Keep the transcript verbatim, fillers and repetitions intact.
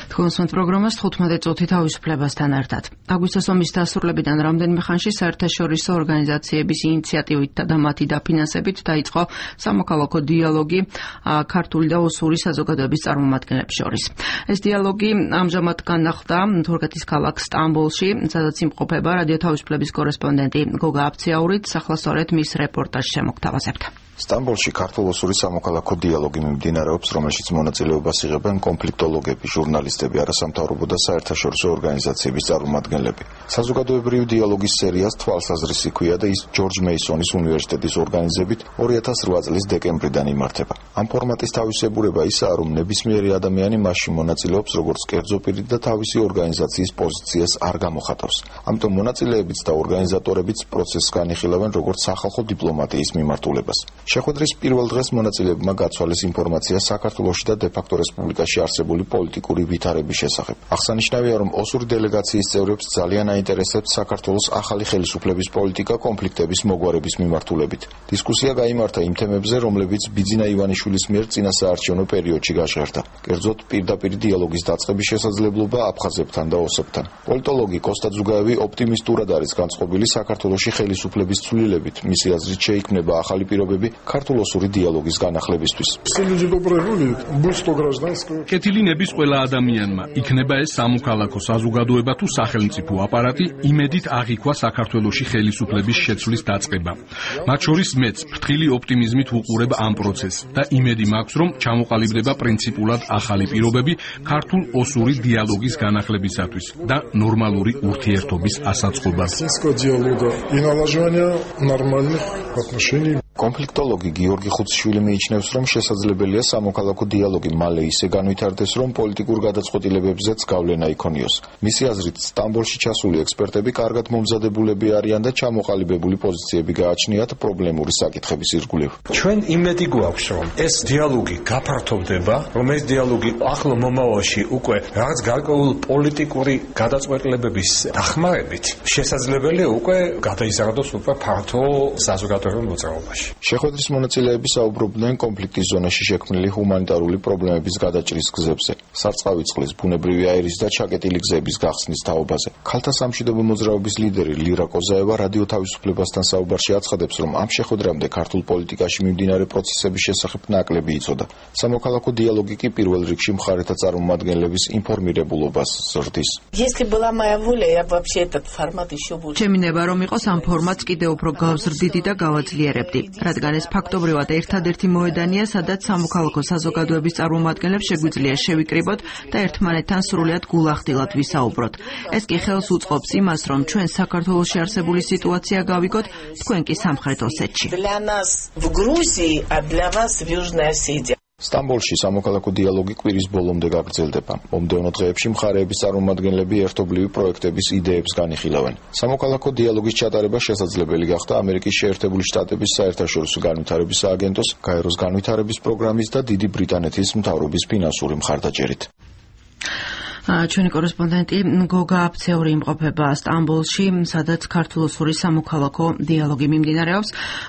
Თქვენს პროგრამას თხუთმეტი წუთი თავისუფლებასთან ერთად. აგვისტოს ომის დასრულებიდან რამდენიმე ხანში საერთაშორისო ორგანიზაციების ინიციატივით და მათი დაფინანსებით დაიწყო სამოქალაქო დიალოგი ქართული და ოსური საზოგადოების წარმომადგენლებს შორის. ეს დიალოგი ამჟამად განახლდა თურქეთის ქალაქ სტამბოლში, სადაც იმყოფება რადიო თავისუფლების კორესპონდენტი გოგა აფციაურით, ახლა სწორედ მის რეპორტაჟს შემოგთავაზებთ. სტამბოლში ქართულ-ოსური სამოქალაქო დიალოგი მიმდინარეობს, რომელშიც მონაწილეობას იღებენ კონფლიქტოლოგები, ჟურნალისტები, არასამთავრობო და საერთაშორისო ორგანიზაციების წარმომადგენლები. საზოგადოებრივი დიალოგის სერიას თვალსაზრისი ჰქვია და ის ჯორჯ მეისონის უნივერსიტეტის ორგანიზებით ორი ათას რვა წლის დეკემბრიდან იმართება. ამ ფორმატის თავისებურება ისაა, რომ ნებისმიერი ადამიანი მასში მონაწილეობს როგორც კერძო პირი და თავისი ორგანიზაციის პოზიციას არ გამოხატავს. ამიტომ მონაწილეებიც და ორგანიზატორებიც პროცესს განიხილავენ როგორც სახალხო დიპლომატიის მიმართულებას. შეხვედრის პირველ დღეს მონაწილეებმა გაცვალეს ინფორმაცია საქართველოში და დე-ფაქტო რესპუბლიკაში არსებული პოლიტიკური ვითარების შესახებ. აღსანიშნავია, რომ ოსური დელეგაციის წევრებს ძალიან აინტერესებს საქართველოს ახალი ხელისუფლების პოლიტიკა კონფლიქტების მოგვარების მიმართულებით. დისკუსია გაიმართა იმ თემებზე, რომლებიც ბიძინა ივანიშვილის მიერ წინასაარჩევნო პერიოდში გაჟღერდა. კერძოდ, პირდაპირ დიალოგის დაწყების შესაძლებლობა აფხაზებთან და ოსებთან. პოლიტოლოგი კოსტა ძუგაევი ოპტიმისტურად არის განწყობილი საქართველოში ხელისუფლების ცვლილებით. მისი აზრით შეიქმნება ახალი პირობები ქართულ-ოსური დიალოგის განახლებისთვის. კეთილინების ყველა ადამიანმა, იქნება ეს სამოქალაქო საზოგადოება თუ სახელმწიფო აპარატი, იმედით აღიქვა საქართველოში ხელისუფლების შეცვლის დაწყება. მათ შორის მეც ფრთხილი ოპტიმიზმით ვუყურებ ამ პროცესს და იმედი მაქვს, რომ ჩამოყალიბდება პრინციპულად ახალი პირობები ქართულ-ოსური დიალოგის განახლებისათვის და ნორმალური ურთიერთობის ასაწყობად. კონფლიქტოლოგი გიორგი ხუციშვილი მიიჩნევს, რომ შესაძლებელია სამოქალაქო დიალოგი მალე ისე განვითარდეს, რომ პოლიტიკურ გადაწყვეტილებებზეც გავლენა იქონიოს. მისი აზრით, სტამბოლში ჩასული ექსპერტები კარგად მომზადებულები არიან და ჩამოყალიბებული პოზიციები გააჩნიათ პრობლემური საკითხების ირგვლივ. ჩვენ იმედი გვაქვს, რომ ეს დიალოგი გაფართოვდება, რომ ეს დიალოგი ახლო მომავალში უკვე რაღაც გარკვეული პოლიტიკური გადაწყვეტილებების დახმარებით შესაძლებელია უკვე გადაიზარდოს უკვე ფართო საზოგადოებრივ მოძრაობაში. შეხვედრის მონაწილეები საუბრობდნენ კონფლიქტის ზონაში შექმნილი ჰუმანიტარული პრობლემების გადაჭრის გზებზე, სარწყავი წყლის, ბუნებრივი აირის და ჩაკეტილი გზების გახსნის თაობაზე. ქალთა სამშვიდობო მოძრაობის ლიდერი ლირა კოზაევა რადიო თავისუფლებასთან საუბარში აცხადებს, რომ ამ შეხვედრამდე ქართულ პოლიტიკაში მიმდინარე პროცესების შესახებ ნაკლები იცოდა. სამოქალაქო დიალოგი კი პირველ რიგში მხარეთა წარმომადგენლების ინფორმირებულობას ზრდის. ჩემი ნება რომ იყოს ამ ფორმატს კიდევ უფრო გავზრდიდი და გავაძლიერებდი. რადგან ეს ფაქტობრივად ერთადერთი მოედანია, სადაც სამოქალაქო საზოგადოების წარმომადგენლებს შეგვიძლია შევიკრიბოთ და ერთმანეთთან სრულად გულახდილად ვისაუბროთ. ეს კი ხელს უწყობს იმას, რომ ჩვენ საქართველოში არსებული სიტუაცია გავიგოთ, თქვენ კი სამხრეთ ოსეთში. სტამბოლში სამოქალაქო დიალოგი კვირის ბოლომდე გაგრძელდება. მომდევნო დღეებში მხარეების წარმომადგენლები ერთობლივი პროექტების იდეებს განიხილავენ. სამოქალაქო დიალოგის ჩატარება შესაძლებელი გახდა ამერიკის შეერთებული შტატების საერთაშორისო განვითარების სააგენტოს, გაეროს განვითარების პროგრამის და დიდი ბრიტანეთის მთავრობის ფინანსური მხარდაჭერით. ჩვენი კორესპონდენტი გოგა აფცეური იმყოფება სტამბოლში, სადაც ქართულ-ოსური სამოქალაქო დიალოგი მიმდინარეობს.